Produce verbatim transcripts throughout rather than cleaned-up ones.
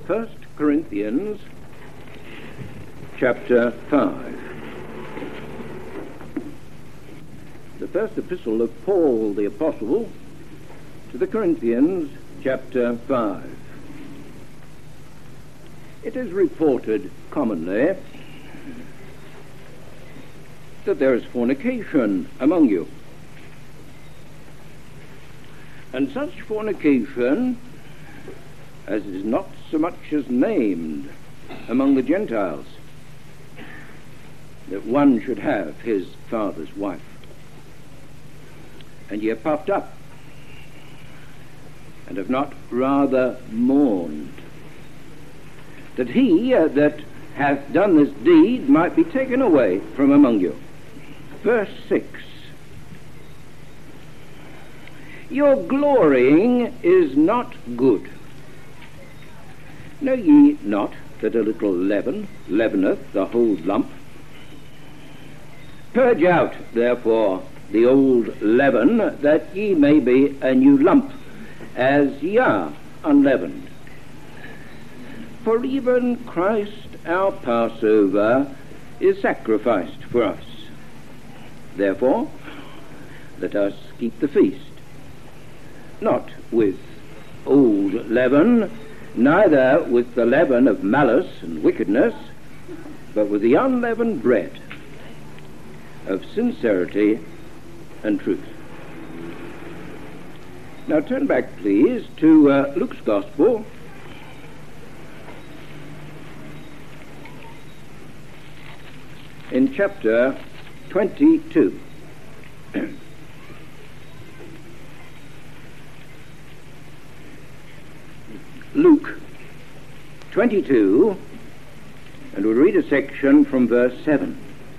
First Corinthians chapter five. The first epistle of Paul the Apostle to the Corinthians, chapter five. It is reported commonly that there is fornication among you, and such fornication as is not so much as named among the Gentiles, that one should have his father's wife. And ye are puffed up, and have not rather mourned, that he uh, that hath done this deed might be taken away from among you. Verse six. Your glorying is not good. Know ye not that a little leaven leaveneth the whole lump? Purge out, therefore, the old leaven, that ye may be a new lump, as ye are unleavened. For even Christ our Passover is sacrificed for us. Therefore, let us keep the feast, not with old leaven, neither with the leaven of malice and wickedness, but with the unleavened bread of sincerity and truth. Now turn back, please, to uh, Luke's Gospel, in chapter twenty-two. Luke twenty-two, and we'll read a section from verse seven.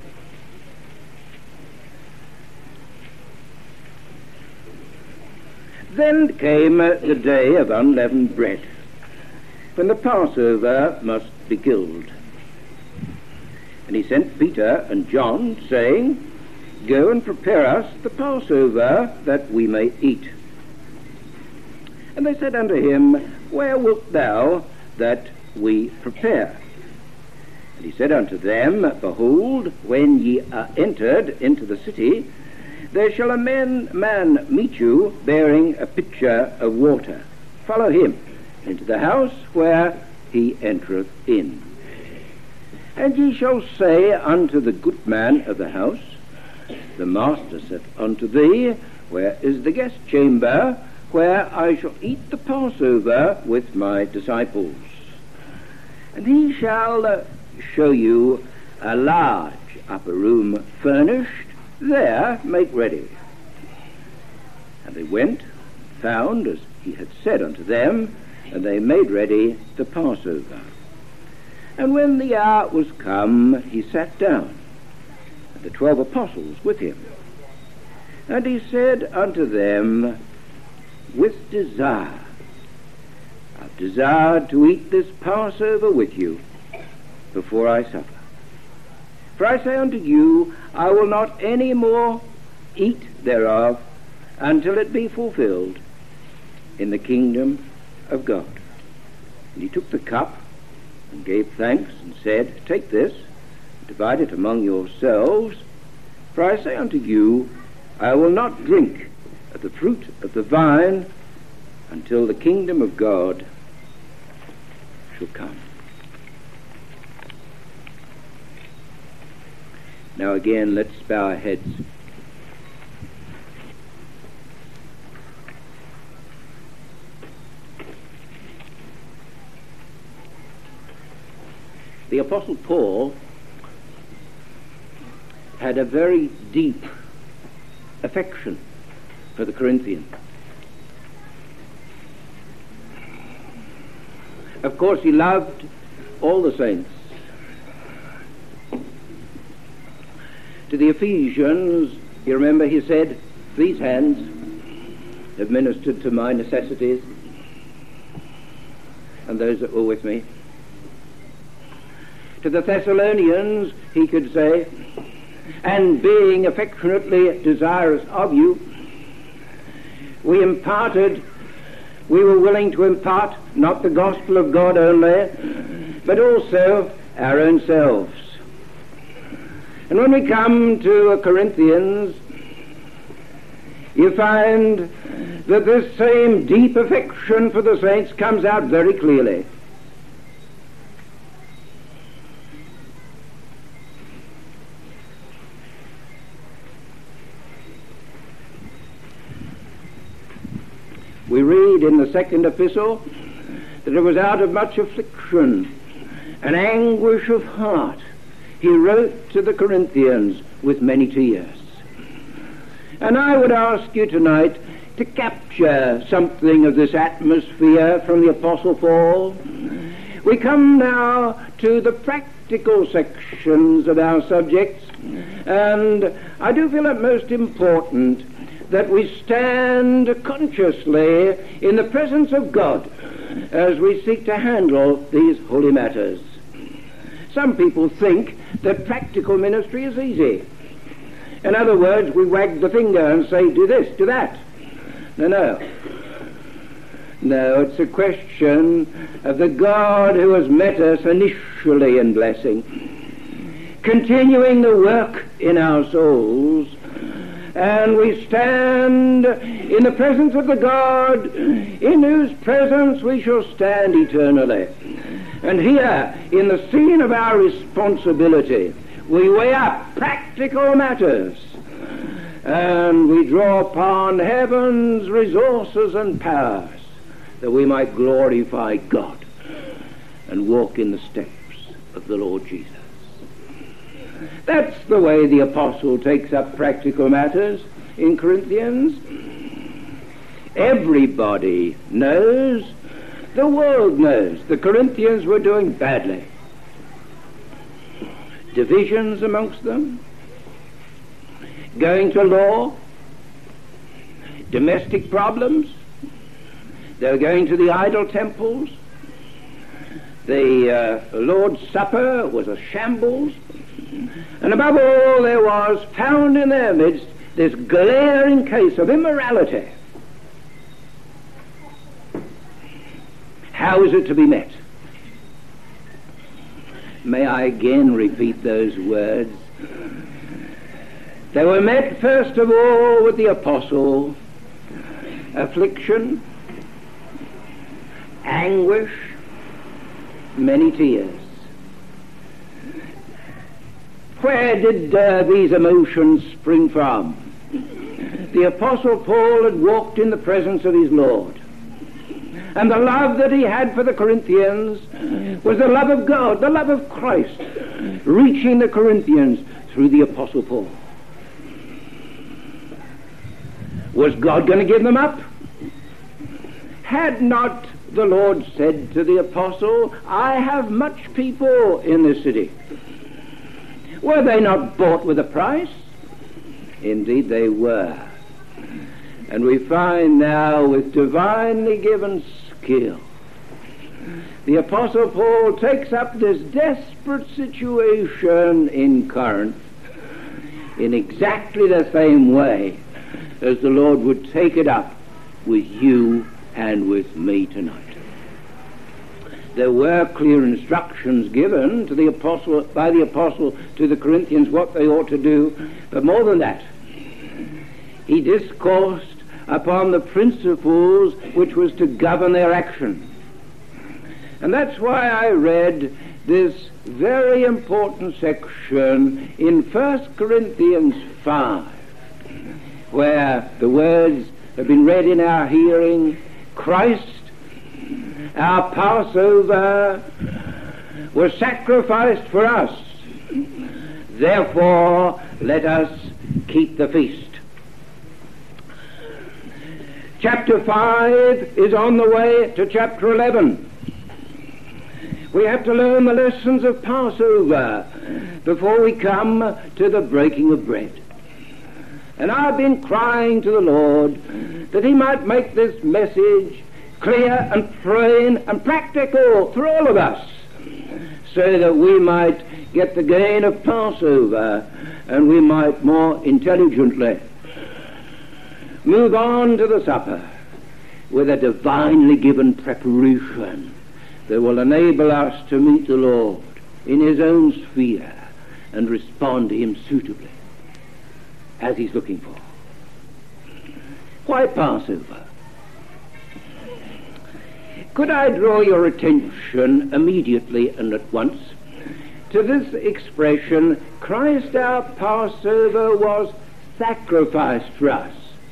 Then came the day of unleavened bread, when the Passover must be killed. And he sent Peter and John, saying, Go and prepare us the Passover, that we may eat. And they said unto him, Where wilt thou that we prepare? And he said unto them, Behold, when ye are entered into the city, there shall a man, man meet you, bearing a pitcher of water. Follow him into the house where he entereth in. And ye shall say unto the good man of the house, The master said unto thee, Where is the guest chamber, where I shall eat the Passover with my disciples? And he shall uh, show you a large upper room furnished. There make ready. And they went, found as he had said unto them, and they made ready the Passover. And when the hour was come, he sat down, and the twelve apostles with him. And he said unto them, With desire, I've desired to eat this Passover with you before I suffer. For I say unto you, I will not any more eat thereof until it be fulfilled in the kingdom of God. And he took the cup and gave thanks and said, Take this, and divide it among yourselves. For I say unto you, I will not drink of the fruit of the vine until the kingdom of God shall come. Now again, let's bow our heads. The Apostle Paul had a very deep affection for the Corinthians. Of course, he loved all the saints. To the Ephesians, you remember he said, These hands have ministered to my necessities and those that were with me. To the Thessalonians, he could say, And being affectionately desirous of you, we imparted we were willing to impart not the gospel of God only, but also our own selves. And when we come to Corinthians, you find that this same deep affection for the saints comes out very clearly. We read in the second epistle that it was out of much affliction and anguish of heart he wrote to the Corinthians with many tears. And I would ask you tonight to capture something of this atmosphere from the Apostle Paul. We come now to the practical sections of our subjects, and I do feel it most important that we stand consciously in the presence of God as we seek to handle these holy matters. Some people think that practical ministry is easy. In other words, we wag the finger and say, do this, do that. No, no. No, it's a question of the God who has met us initially in blessing, continuing the work in our souls, and we stand in the presence of the God in whose presence we shall stand eternally. And here, in the scene of our responsibility, we weigh up practical matters, and we draw upon heaven's resources and powers that we might glorify God and walk in the steps of the Lord Jesus. That's the way the apostle takes up practical matters in Corinthians. Everybody knows, the world knows, the Corinthians were doing badly. Divisions amongst them, going to law, domestic problems. They were going to the idol temples. The uh, Lord's Supper was a shambles. And above all, there was found in their midst this glaring case of immorality. How is it to be met? May I again repeat those words? They were met first of all with the apostle, affliction, anguish, many tears. Where did uh, these emotions spring from? The Apostle Paul had walked in the presence of his Lord. And the love that he had for the Corinthians was the love of God, the love of Christ, reaching the Corinthians through the Apostle Paul. Was God going to give them up? Had not the Lord said to the apostle, I have much people in this city? Were they not bought with a price? Indeed they were. And we find now, with divinely given skill, the Apostle Paul takes up this desperate situation in Corinth in exactly the same way as the Lord would take it up with you and with me tonight. There were clear instructions given to the apostle, by the apostle to the Corinthians what they ought to do, but more than that, he discoursed upon the principles which was to govern their action. And that's why I read this very important section in First Corinthians five, where the words have been read in our hearing. Christ, our Passover, was sacrificed for us. Therefore, let us keep the feast. Chapter five is on the way to chapter eleven. We have to learn the lessons of Passover before we come to the breaking of bread. And I've been crying to the Lord that he might make this message clear and plain and practical for all of us, so that we might get the gain of Passover and we might more intelligently move on to the supper. with a divinely given preparation that will enable us to meet the Lord in his own sphere and respond to him suitably as he's looking for. Why Passover? Could I draw your attention immediately and at once to this expression, Christ our Passover was sacrificed for us.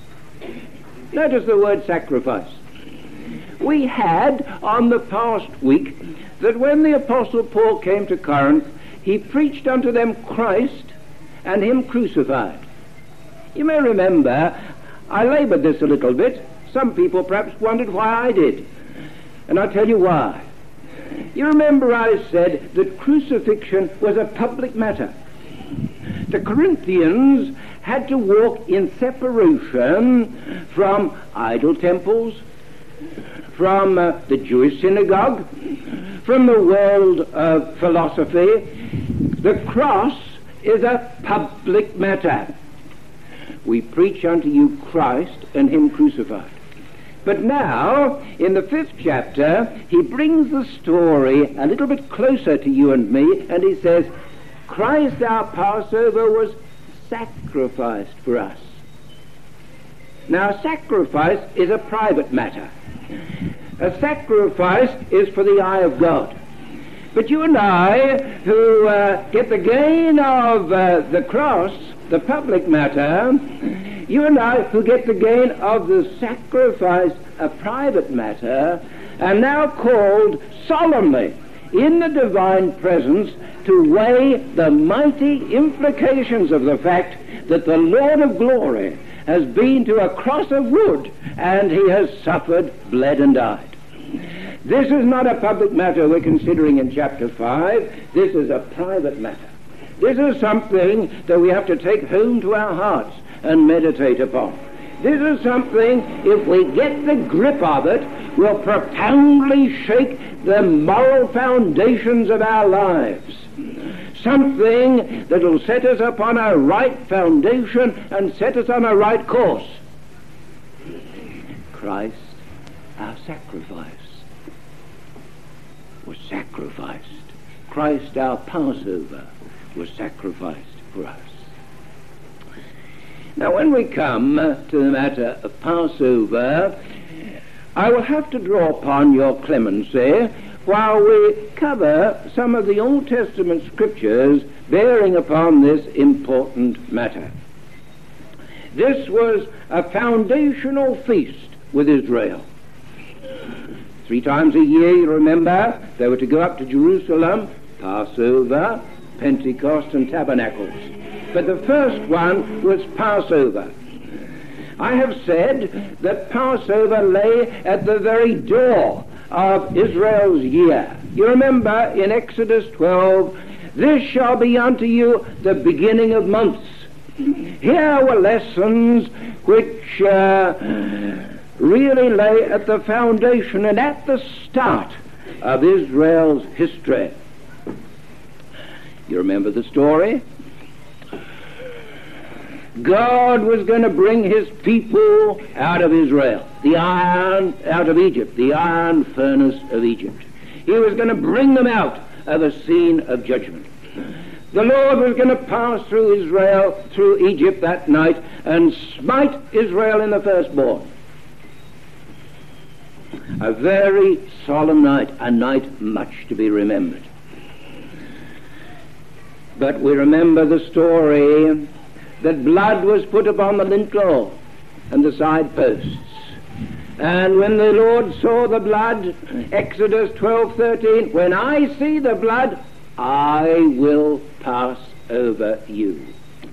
Notice the word sacrifice. We had on the past week that when the Apostle Paul came to Corinth, he preached unto them Christ and him crucified. You may remember, I labored this a little bit. Some people perhaps wondered why I did. And I'll tell you why. You remember I said that crucifixion was a public matter. The Corinthians had to walk in separation from idol temples, from uh, the Jewish synagogue, from the world of philosophy. The cross is a public matter. We preach unto you Christ and him crucified. But now, in the fifth chapter, he brings the story a little bit closer to you and me, and he says, Christ our Passover was sacrificed for us. Now, sacrifice is a private matter. A sacrifice is for the eye of God. But you and I, who uh, get the gain of uh, the cross, the public matter, you and I who get the gain of the sacrifice, a private matter, are now called solemnly in the divine presence to weigh the mighty implications of the fact that the Lord of glory has been to a cross of wood and he has suffered, bled and died. This is not a public matter we're considering in chapter five. This is a private matter. This is something that we have to take home to our hearts and meditate upon. This is something, if we get the grip of it, will profoundly shake the moral foundations of our lives. Something that will set us upon a right foundation and set us on a right course. Christ, our sacrifice, was sacrificed. Christ, our Passover, was sacrificed for us. Now, when we come to the matter of Passover, I will have to draw upon your clemency while we cover some of the Old Testament scriptures bearing upon this important matter. This was a foundational feast with Israel. Three times a year, you remember, they were to go up to Jerusalem, Passover, Pentecost, and Tabernacles. But the first one was Passover. I have said that Passover lay at the very door of Israel's year. You remember in Exodus twelve, this shall be unto you the beginning of months. Here were lessons which uh, really lay at the foundation and at the start of Israel's history. You remember the story? God was going to bring his people out of Israel, the iron, out of Egypt, the iron furnace of Egypt. He was going to bring them out of a scene of judgment. The Lord was going to pass through Israel, through Egypt that night, and smite Israel in the firstborn. A very solemn night, a night much to be remembered. But we remember the story that blood was put upon the lintel and the side posts. And when the Lord saw the blood, Exodus twelve thirteen, when I see the blood, I will pass over you.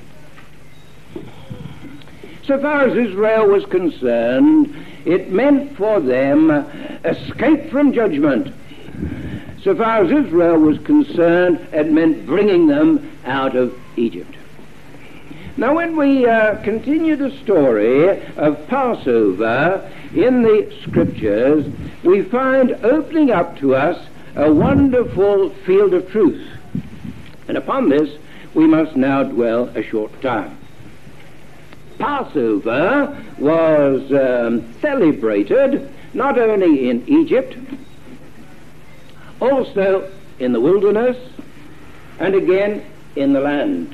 So far as Israel was concerned, it meant for them escape from judgment. So far as Israel was concerned, it meant bringing them out of Egypt. Now, when we uh, continue the story of Passover in the Scriptures, we find opening up to us a wonderful field of truth. And upon this, we must now dwell a short time. Passover was um, celebrated not only in Egypt, also in the wilderness, and again in the land.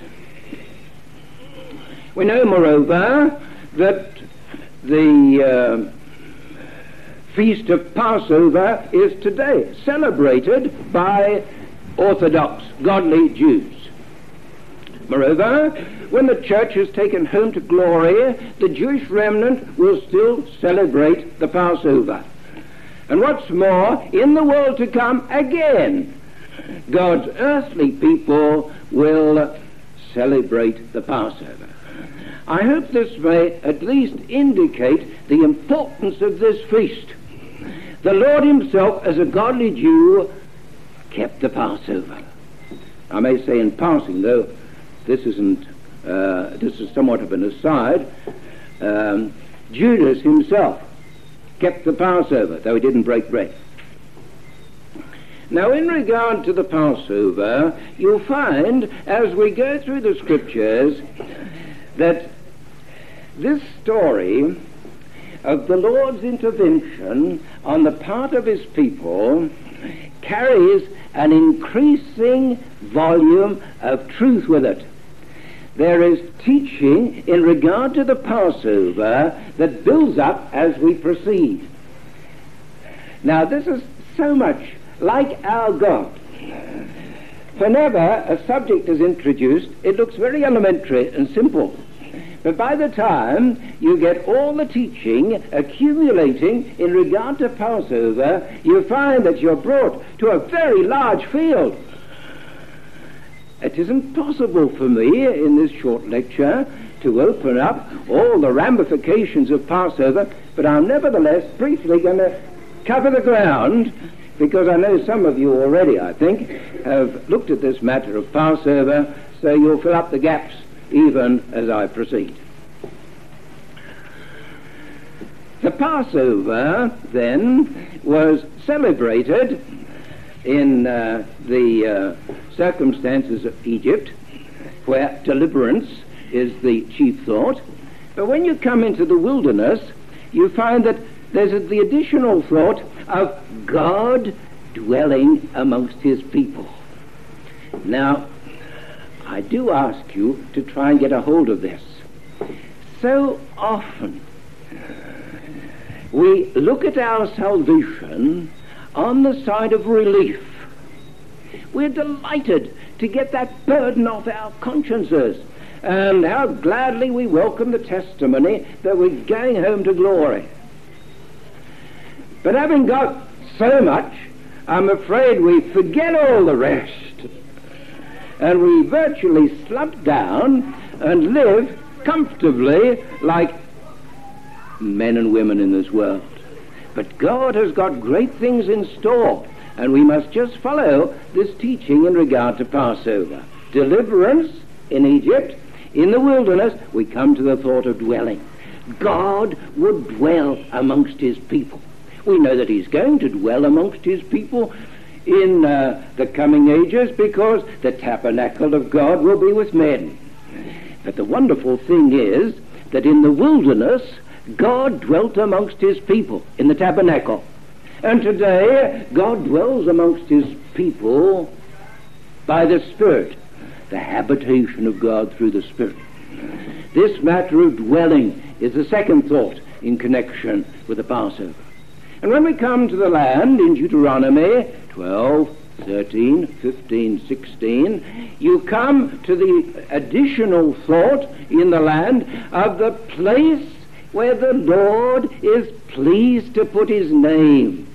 We know, moreover, that the uh, feast of Passover is today celebrated by Orthodox, godly Jews. Moreover, when the church is taken home to glory, the Jewish remnant will still celebrate the Passover. And what's more, in the world to come, again, God's earthly people will celebrate the Passover. I hope this may at least indicate the importance of this feast. The Lord himself, as a godly Jew, kept the Passover. I may say in passing, though, this isn't, uh, this is somewhat of an aside, um, Judas himself kept the Passover, though he didn't break bread. Now, in regard to the Passover, you'll find, as we go through the Scriptures, that this story of the Lord's intervention on the part of his people carries an increasing volume of truth with it. There is teaching in regard to the Passover that builds up as we proceed. Now, this is so much like our God. Whenever a subject is introduced, it looks very elementary and simple. But by the time you get all the teaching accumulating in regard to Passover, you find that you're brought to a very large field. It isn't possible for me in this short lecture to open up all the ramifications of Passover, but I'm nevertheless briefly going to cover the ground, because I know some of you already, I think, have looked at this matter of Passover, so you'll fill up the gaps even as I proceed. The Passover, then, was celebrated in uh, the uh, circumstances of Egypt, where deliverance is the chief thought. But when you come into the wilderness, you find that there's the additional thought of God dwelling amongst his people. Now, I do ask you to try and get a hold of this. So often we look at our salvation on the side of relief. We're delighted to get that burden off our consciences, and how gladly we welcome the testimony that we're going home to glory. But having got so much, I'm afraid we forget all the rest, and we virtually slump down and live comfortably like men and women in this world. But God has got great things in store, and we must just follow this teaching in regard to Passover. Deliverance in Egypt. In the wilderness, we come to the thought of dwelling. God would dwell amongst his people. We know that he's going to dwell amongst his people in uh, the coming ages, because the tabernacle of God will be with men. But the wonderful thing is that in the wilderness, God dwelt amongst his people in the tabernacle. And today, God dwells amongst his people by the Spirit, the habitation of God through the Spirit. This matter of dwelling is the second thought in connection with the Passover. And when we come to the land in Deuteronomy twelve, thirteen, fifteen, sixteen, you come to the additional thought in the land of the place where the Lord is pleased to put his name.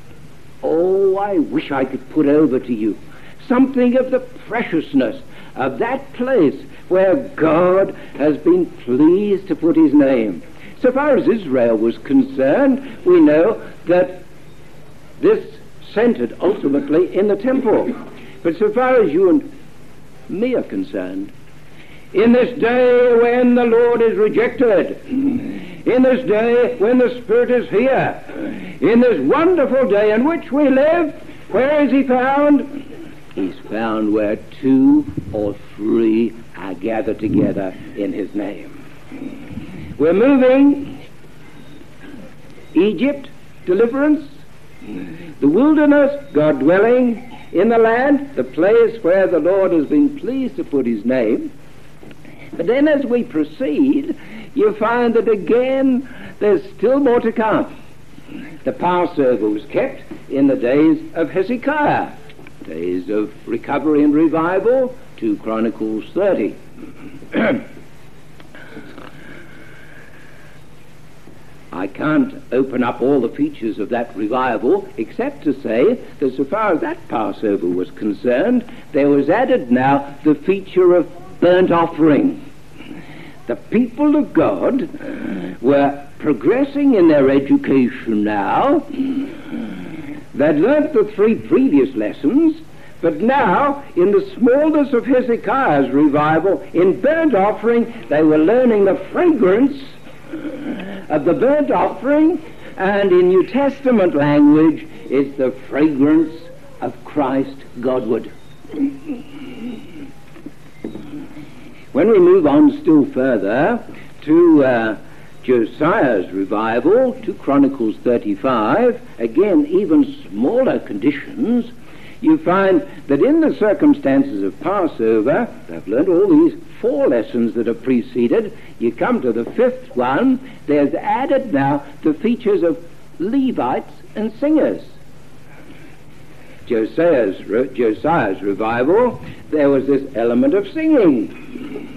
Oh, I wish I could put over to you something of the preciousness of that place where God has been pleased to put his name. So far as Israel was concerned, we know that this centered ultimately in the temple. But so far as you and me are concerned, in this day when the Lord is rejected, in this day when the Spirit is here, in this wonderful day in which we live, where is he found? He's found where two or three are gathered together in his name. We're moving Egypt deliverance. The wilderness, God dwelling in the land, the place where the Lord has been pleased to put his name. But then as we proceed, you find that again there's still more to come. The Passover was kept in the days of Hezekiah, days of recovery and revival, two Chronicles thirty. I can't open up all the features of that revival except to say that so far as that Passover was concerned, there was added now the feature of burnt offering. The people of God were progressing in their education now. They'd learnt the three previous lessons, but now, in the smallness of Hezekiah's revival, in burnt offering, they were learning the fragrance of the burnt offering, and in New Testament language, it's the fragrance of Christ Godward. When we move on still further to uh, Josiah's revival, to Chronicles thirty-five, again, even smaller conditions, you find that in the circumstances of Passover, they've learned all these four lessons that have preceded. You come to the fifth one, there's added now the features of Levites and singers. Josiah's, Josiah's revival, there was this element of singing.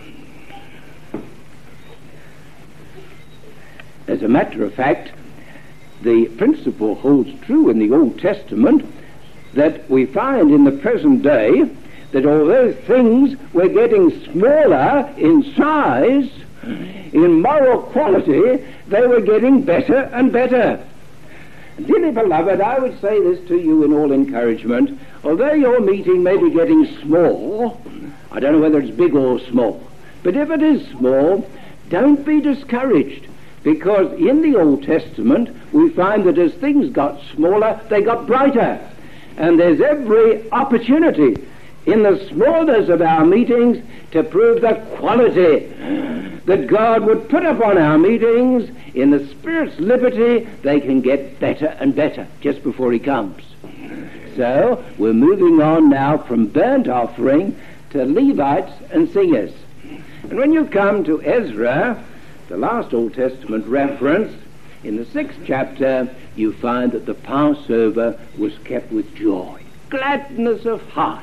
As a matter of fact, the principle holds true in the Old Testament that we find in the present day that although things were getting smaller in size, in moral quality, they were getting better and better. Dearly beloved, I would say this to you in all encouragement. Although your meeting may be getting small, I don't know whether it's big or small, but if it is small, don't be discouraged, because in the Old Testament we find that as things got smaller, they got brighter. And there's every opportunity in the smallness of our meetings to prove the quality that God would put upon our meetings. In the Spirit's liberty, they can get better and better just before he comes. So we're moving on now from burnt offering to Levites and singers. And when you come to Ezra, the last Old Testament reference, in the sixth chapter, you find that the Passover was kept with joy, gladness of heart.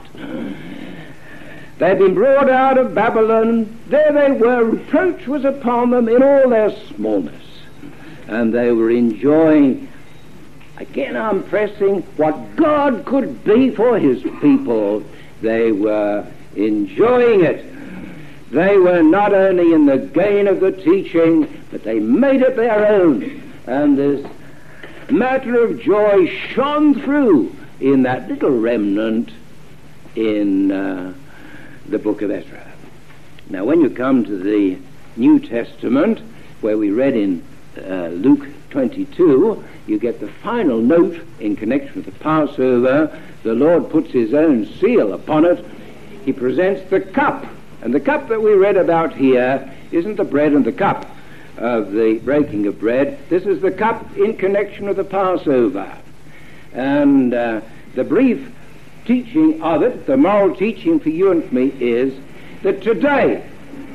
They'd been brought out of Babylon. There they were. Reproach was upon them in all their smallness. And they were enjoying, again I'm pressing, what God could be for his people. They were enjoying it. They were not only in the gain of the teaching, but they made it their own. And this matter of joy shone through in that little remnant in uh, the book of Ezra. Now when you come to the New Testament, where we read in uh, Luke twenty-two, you get the final note in connection with the Passover. The Lord puts his own seal upon it. He presents the cup. And the cup that we read about here isn't the bread and the cup of the breaking of bread. This is the cup in connection with the Passover. And uh, the brief teaching of it, the moral teaching for you and for me, is that today,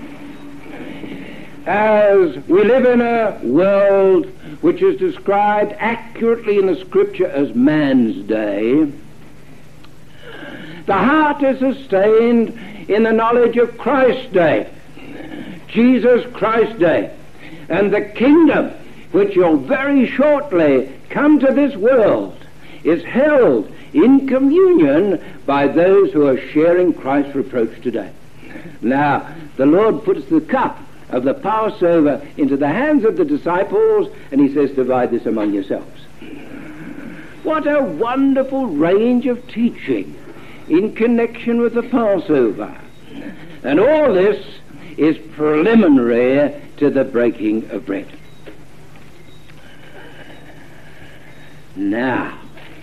as we live in a world which is described accurately in the Scripture as man's day, the heart is sustained in the knowledge of Christ's day, Jesus Christ's day, and the kingdom which will very shortly come to this world is held in communion by those who are sharing Christ's reproach today. Now, the Lord puts the cup of the Passover into the hands of the disciples, and he says, divide this among yourselves. What a wonderful range of teaching in connection with the Passover. And all this is preliminary to the breaking of bread. Now,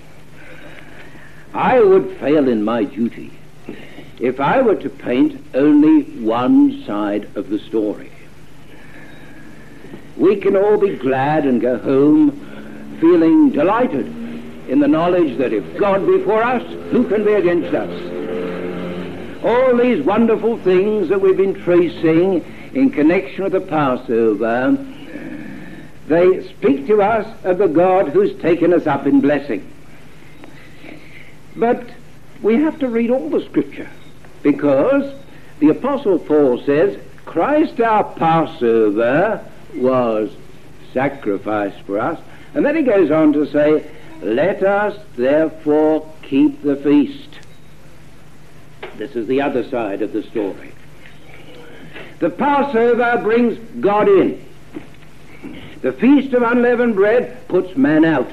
I would fail in my duty if I were to paint only one side of the story. We can all be glad and go home feeling delighted in the knowledge that if God be for us, who can be against us? All these wonderful things that we've been tracing in connection with the Passover, they speak to us of the God who's taken us up in blessing. But we have to read all the Scripture, because the Apostle Paul says, Christ our Passover was sacrificed for us. And then he goes on to say, let us therefore keep the feast. This is the other side of the story. The Passover brings God in. The Feast of Unleavened Bread puts man out.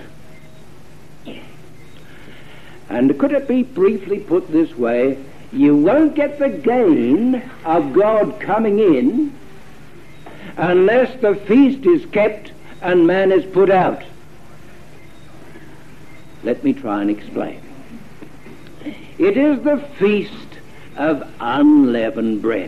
And could it be briefly put this way? You won't get the gain of God coming in unless the feast is kept and man is put out. Let me try and explain. It is the Feast of Unleavened Bread.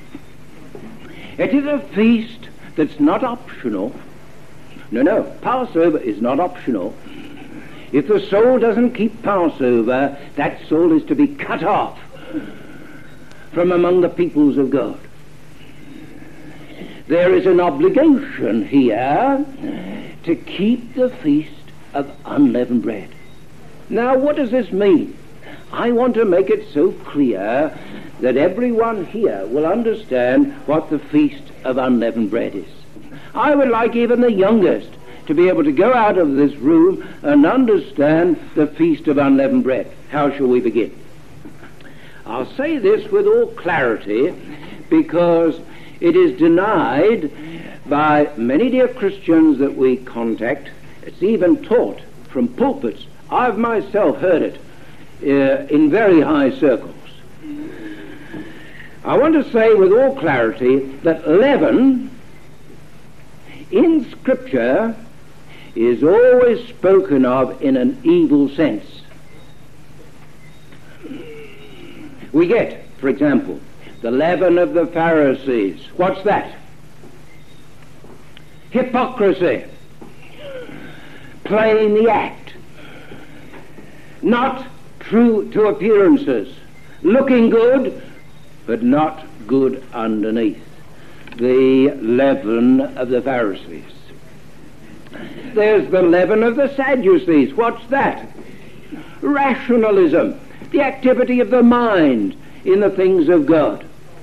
It is a feast that's not optional. No, no, Passover is not optional. If the soul doesn't keep Passover, that soul is to be cut off from among the peoples of God. There is an obligation here to keep the Feast of Unleavened Bread. Now, what does this mean? I want to make it so clear that everyone here will understand what the Feast of Unleavened Bread is. I would like even the youngest to be able to go out of this room and understand the Feast of Unleavened Bread. How shall we begin? I'll say this with all clarity because it is denied by many dear Christians that we contact. It's even taught from pulpits. I've myself heard it uh, in very high circles. I want to say with all clarity that leaven in Scripture is always spoken of in an evil sense. We get, for example, the leaven of the Pharisees. What's that? Hypocrisy. Playing the act. Not true to appearances. Looking good, but not good underneath. The leaven of the Pharisees. There's the leaven of the Sadducees. What's that? Rationalism. The activity of the mind in the things of God.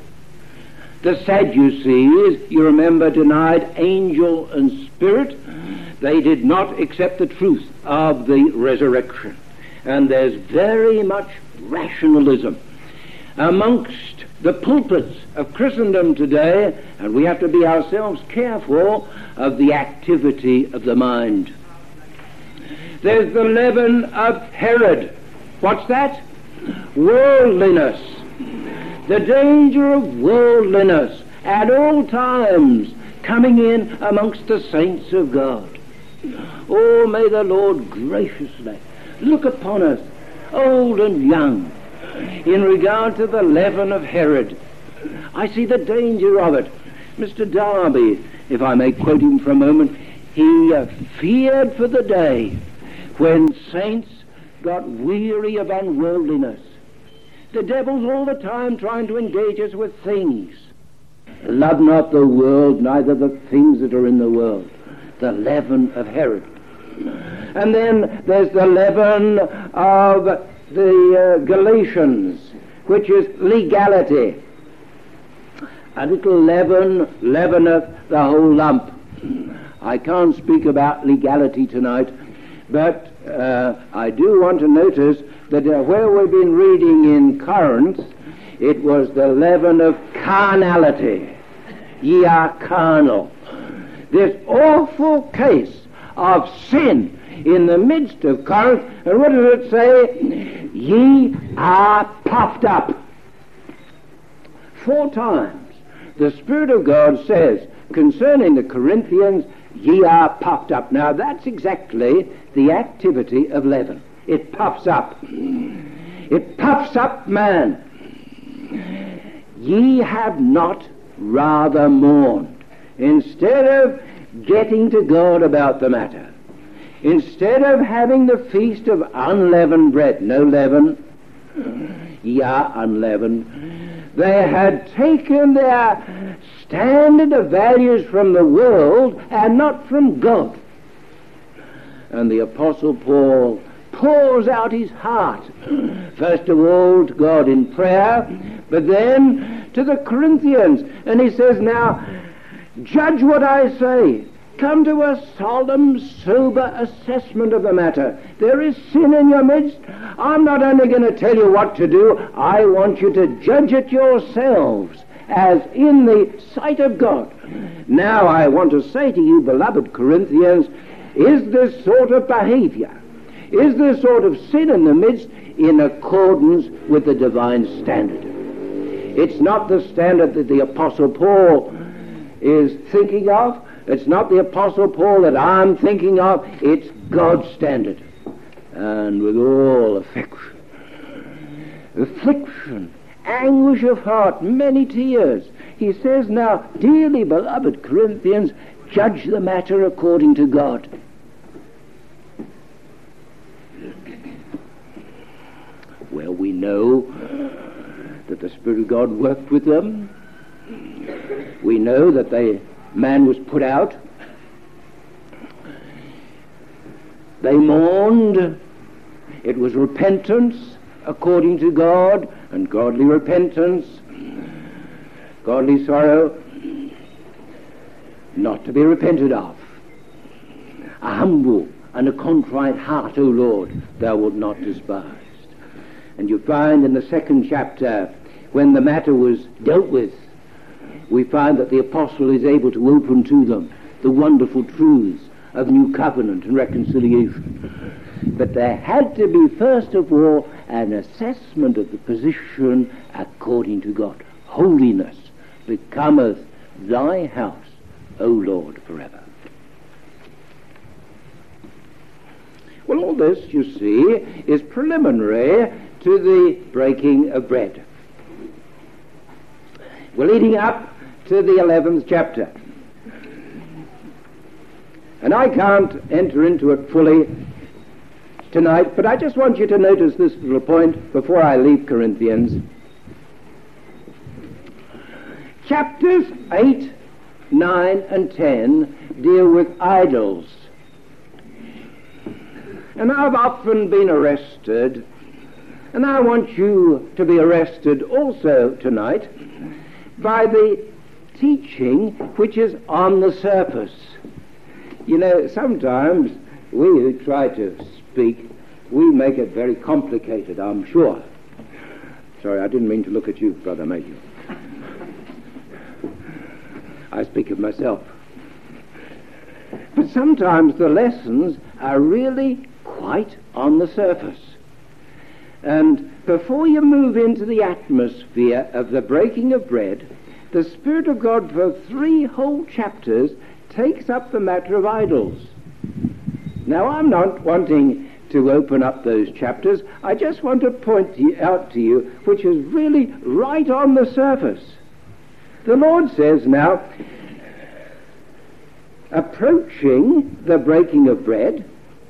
The Sadducees, you remember, denied angel and spirit. They did not accept the truth of the resurrection. And there's very much rationalism amongst the pulpits of Christendom today, and we have to be ourselves careful of the activity of the mind. There's the leaven of Herod. What's that? Worldliness. The danger of worldliness at all times coming in amongst the saints of God. Oh, may the Lord graciously look upon us, old and young, in regard to the leaven of Herod. I see the danger of it. Mister Darby, if I may quote him for a moment, he uh, feared for the day when saints got weary of unworldliness. The devil's all the time trying to engage us with things. Love not the world, neither the things that are in the world. The leaven of Herod. And then there's the leaven of the uh, Galatians, which is legality. A little leaven leaveneth the whole lump. I can't speak about legality tonight, but uh, I do want to notice that uh, where we've been reading in Corinth, it was the leaven of carnality. Ye are carnal. This awful case of sin in the midst of Corinth, and what does it say? Ye are puffed up. Four times the Spirit of God says concerning the Corinthians, ye are puffed up. Now that's exactly the activity of leaven. It puffs up. It puffs up man. Ye have not rather mourned. Instead of getting to God about the matter, instead of having the feast of unleavened bread, no leaven, yeah, unleavened, they had taken their standard of values from the world and not from God. And the Apostle Paul pours out his heart, first of all to God in prayer, but then to the Corinthians, and he says, now, judge what I say. Come to a solemn, sober assessment of the matter. There is sin in your midst. I'm not only going to tell you what to do, I want you to judge it yourselves as in the sight of God. Now I want to say to you, beloved Corinthians, is this sort of behavior, is this sort of sin in the midst in accordance with the divine standard? It's not the standard that the Apostle Paul is thinking of. It's not the Apostle Paul that I'm thinking of. It's God's standard. And with all affection, affliction, anguish of heart, many tears, he says, now, dearly beloved Corinthians, judge the matter according to God. Well, we know that the Spirit of God worked with them. We know that the man was put out. They mourned. It was repentance according to God, and godly repentance, godly sorrow, not to be repented of. A humble and a contrite heart, O Lord, thou wilt not despise. And you find in the second chapter, when the matter was dealt with, we find that the apostle is able to open to them the wonderful truths of new covenant and reconciliation. But there had to be, first of all, an assessment of the position according to God. Holiness becometh thy house, O Lord, forever. Well, all this, you see, is preliminary to the breaking of bread. We're leading up to the eleventh chapter. And I can't enter into it fully tonight, but I just want you to notice this little point before I leave Corinthians. Chapters eight, nine, and ten deal with idols. And I've often been arrested, and I want you to be arrested also tonight by the teaching which is on the surface. You know, sometimes we who try to speak, we make it very complicated, I'm sure. Sorry, I didn't mean to look at you, Brother Matthew. I speak of myself. But sometimes the lessons are really quite on the surface. And before you move into the atmosphere of the breaking of bread, the Spirit of God for three whole chapters takes up the matter of idols. Now, I'm not wanting to open up those chapters. I just want to point to out to you which is really right on the surface. The Lord says now, approaching the breaking of bread,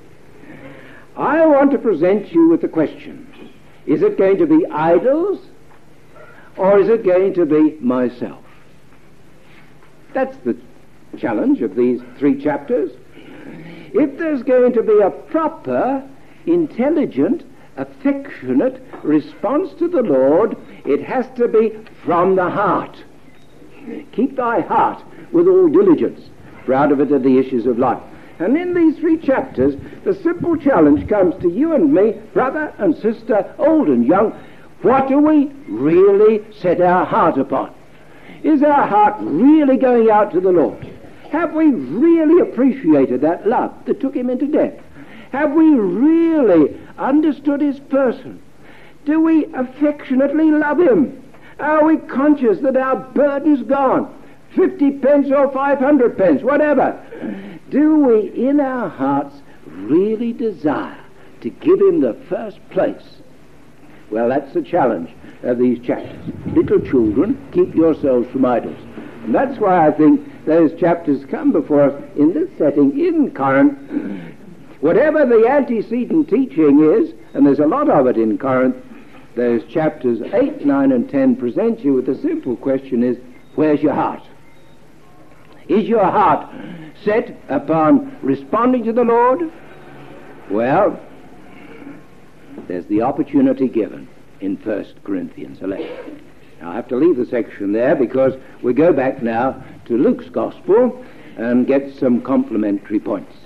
I want to present you with the question, is it going to be idols or is it going to be myself? That's the challenge of these three chapters. If there's going to be a proper, intelligent, affectionate response to the Lord, it has to be from the heart. Keep thy heart with all diligence, for out of it are the issues of life. And in these three chapters, the simple challenge comes to you and me, brother and sister, old and young. What do we really set our heart upon? Is our heart really going out to the Lord? Have we really appreciated that love that took him into death? Have we really understood his person? Do we affectionately love him? Are we conscious that our burden's gone? Fifty pence or five hundred pence, whatever. Do we in our hearts really desire to give him the first place? Well, that's the challenge of these chapters. Little children, keep yourselves from idols. And that's why I think those chapters come before us in this setting in Corinth, whatever the antecedent teaching is, and there's a lot of it in Corinth, those chapters eight, nine, and ten present you with the simple question is, where's your heart? Is your heart set upon responding to the Lord? Well, there's the opportunity given in First Corinthians eleven. Now, I have to leave the section there because we go back now to Luke's Gospel and get some complementary points.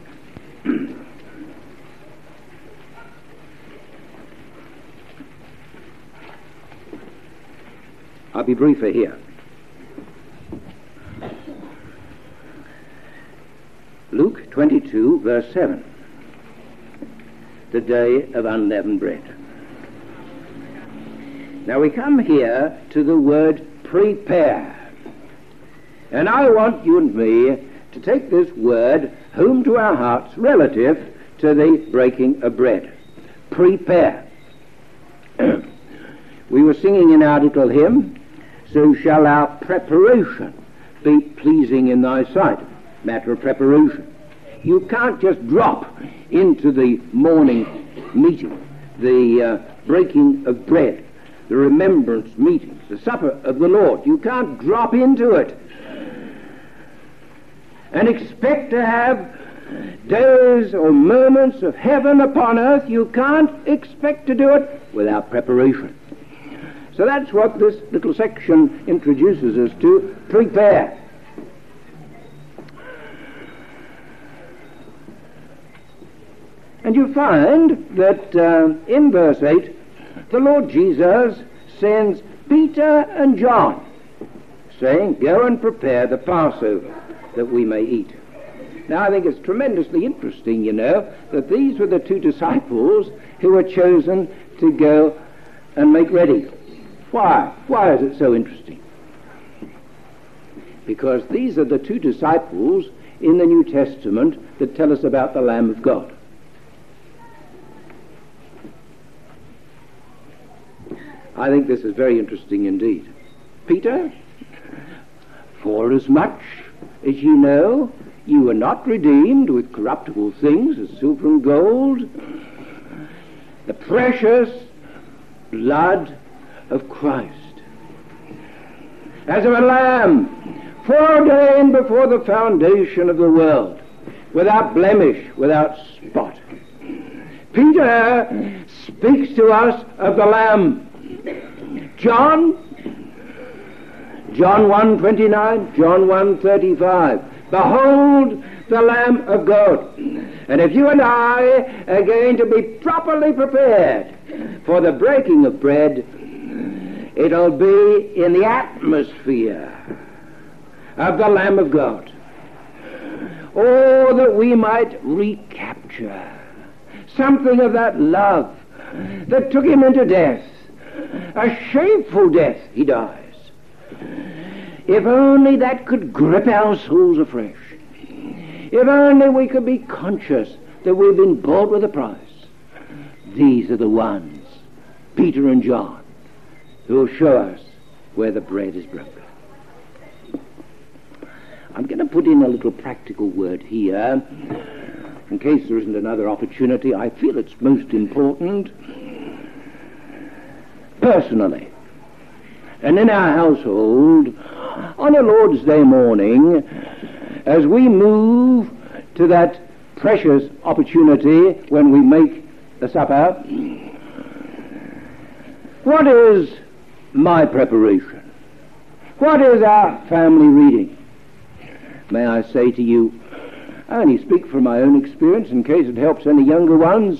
I'll be briefer here. Luke twenty-two, verse seven. The day of unleavened bread. Now we come here to the word prepare. And I want you and me to take this word home to our hearts relative to the breaking of bread. Prepare. We were singing in our little hymn, so shall our preparation be pleasing in thy sight. Matter of preparation. You can't just drop into the morning meeting, the uh, breaking of bread, the remembrance meetings, the supper of the Lord. You can't drop into it and expect to have days or moments of heaven upon earth. You can't expect to do it without preparation. So that's what this little section introduces us to. Prepare. And you find that uh, in verse eight, the Lord Jesus sends Peter and John, saying, go and prepare the Passover that we may eat. Now I think it's tremendously interesting, you know, that these were the two disciples who were chosen to go and make ready. Why? Why is it so interesting? Because these are the two disciples in the New Testament that tell us about the Lamb of God. I think this is very interesting indeed. Peter, for as much as you know, you were not redeemed with corruptible things as silver and gold, the precious blood of Christ, as of a lamb foreordained before the foundation of the world, without blemish, without spot. Peter speaks to us of the Lamb. John, John one twenty-nine, John one thirty-five. Behold the Lamb of God. And if you and I are going to be properly prepared for the breaking of bread, it'll be in the atmosphere of the Lamb of God. Oh, that we might recapture something of that love that took him into death. A shameful death he dies. If only that could grip our souls afresh. If only we could be conscious that we've been bought with a price. These are the ones, Peter and John, who will show us where the bread is broken. I'm going to put in a little practical word here, in case there isn't another opportunity. I feel it's most important. Personally, and in our household, on a Lord's Day morning, as we move to that precious opportunity when we make the supper, what is my preparation? What is our family reading? May I say to you, I only speak from my own experience in case it helps any younger ones,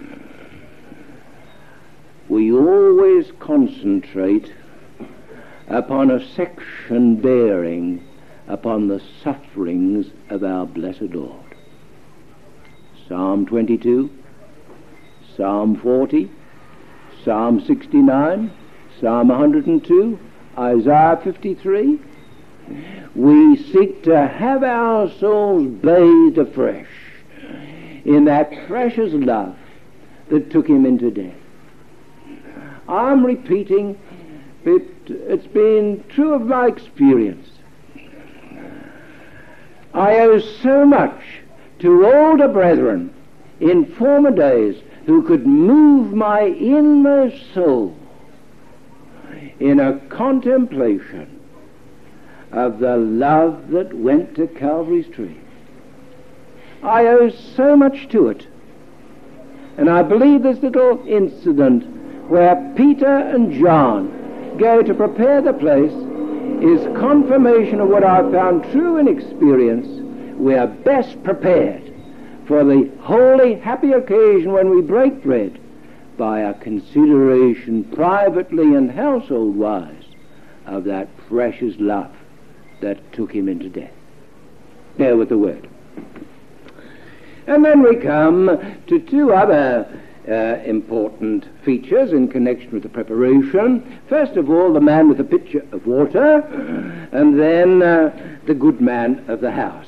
we always concentrate upon a section bearing upon the sufferings of our blessed Lord. Psalm twenty-two, Psalm forty, Psalm sixty-nine, Psalm one hundred two, Isaiah fifty-three. We seek to have our souls bathed afresh in that precious love that took him into death. I'm repeating, it, it's been true of my experience. I owe so much to older brethren in former days who could move my inmost soul in a contemplation of the love that went to Calvary's tree. I owe so much to it. And I believe this little incident where Peter and John go to prepare the place is confirmation of what I've found true in experience. We are best prepared for the holy, happy occasion when we break bread by a consideration privately and household-wise of that precious love that took him into death. Bear with the word. And then we come to two other uh, important features in connection with the preparation. First of all, the man with the pitcher of water, and then uh, the good man of the house.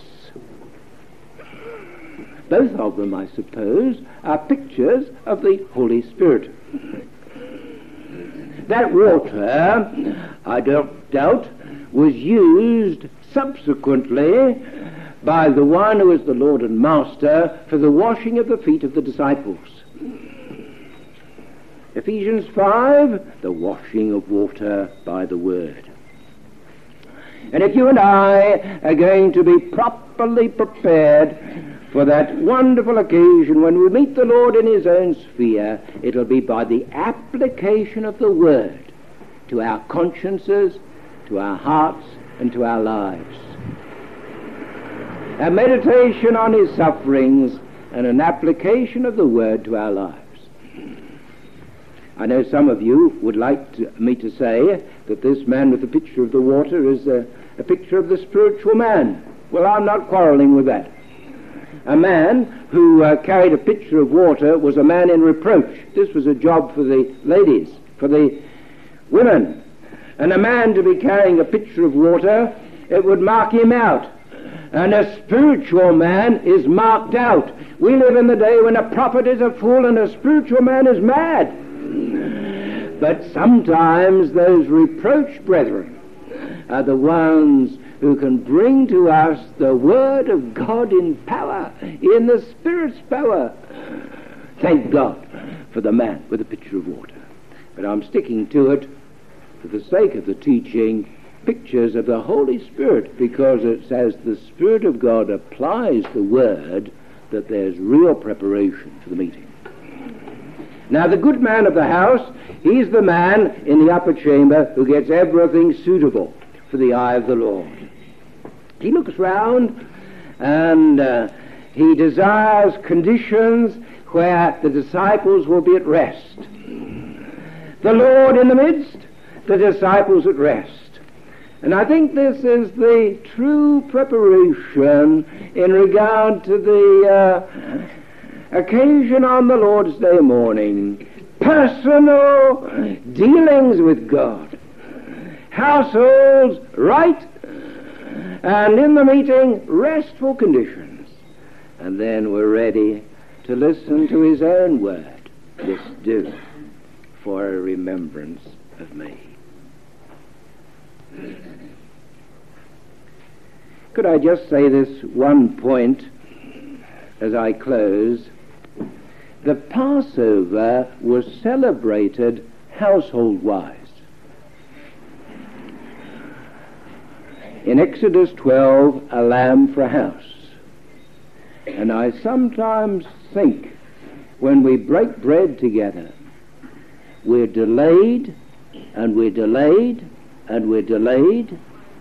Both of them, I suppose, are pictures of the Holy Spirit. That water, I don't doubt, was used subsequently by the one who is the Lord and Master for the washing of the feet of the disciples. Ephesians five, the washing of water by the Word. And if you and I are going to be properly prepared for that wonderful occasion when we meet the Lord in his own sphere, it'll be by the application of the Word to our consciences, to our hearts, and to our lives. A meditation on his sufferings and an application of the Word to our lives. I know some of you would like to, me to say that this man with the pitcher of the water is a, a picture of the spiritual man. Well, I'm not quarreling with that. A man who uh, carried a pitcher of water was a man in reproach. This was a job for the ladies, for the women. And a man to be carrying a pitcher of water, it would mark him out. And a spiritual man is marked out. We live in the day when a prophet is a fool and a spiritual man is mad. But sometimes those reproached brethren are the ones who can bring to us the Word of God in power, in the Spirit's power. Thank God for the man with a pitcher of water. But I'm sticking to it for the sake of the teaching, pictures of the Holy Spirit, because it says the Spirit of God applies the Word, that there's real preparation for the meeting. Now, the good man of the house, he's the man in the upper chamber who gets everything suitable for the eye of the Lord. He looks round and uh, he desires conditions where the disciples will be at rest. The Lord in the midst, the disciples at rest. And I think this is the true preparation in regard to the uh, occasion on the Lord's Day morning. Personal dealings with God. Households right, and in the meeting, restful conditions. And then we're ready to listen to his own word. This do for a remembrance of me. Could I just say this one point as I close? The Passover was celebrated household-wise. In Exodus twelve, a lamb for a house. And I sometimes think when we break bread together, we're delayed, and we're delayed, and we're delayed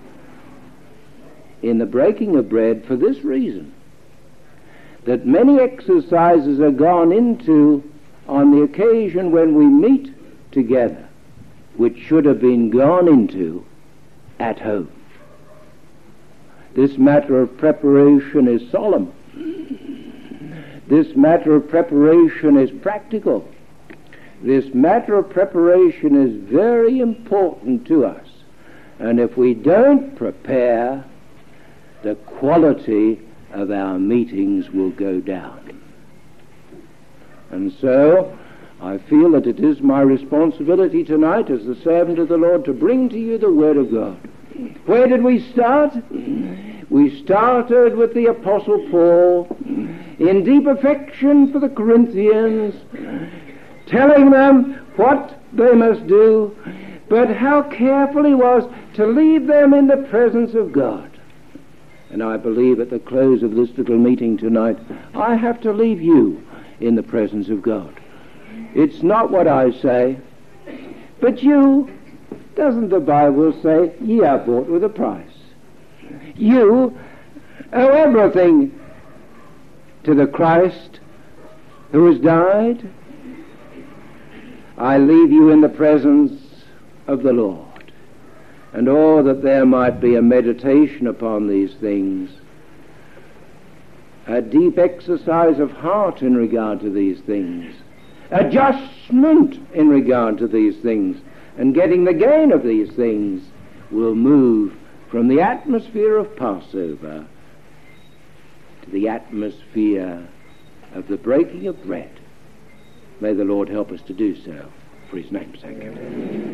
in the breaking of bread for this reason, that many exercises are gone into on the occasion when we meet together, which should have been gone into at home. This matter of preparation is solemn. This matter of preparation is practical. This matter of preparation is very important to us. And if we don't prepare, the quality of our meetings will go down. And so, I feel that it is my responsibility tonight as the servant of the Lord to bring to you the Word of God. Where did we start? We started with the Apostle Paul in deep affection for the Corinthians, telling them what they must do, but how careful he was to leave them in the presence of God. And I believe at the close of this little meeting tonight, I have to leave you in the presence of God. It's not what I say, but you, doesn't the Bible say, ye are bought with a price? You owe everything to the Christ who has died. I leave you in the presence of the Lord. And oh, that there might be a meditation upon these things, a deep exercise of heart in regard to these things, adjustment in regard to these things, and getting the gain of these things will move from the atmosphere of Passover to the atmosphere of the breaking of bread. May the Lord help us to do so, for his name's sake.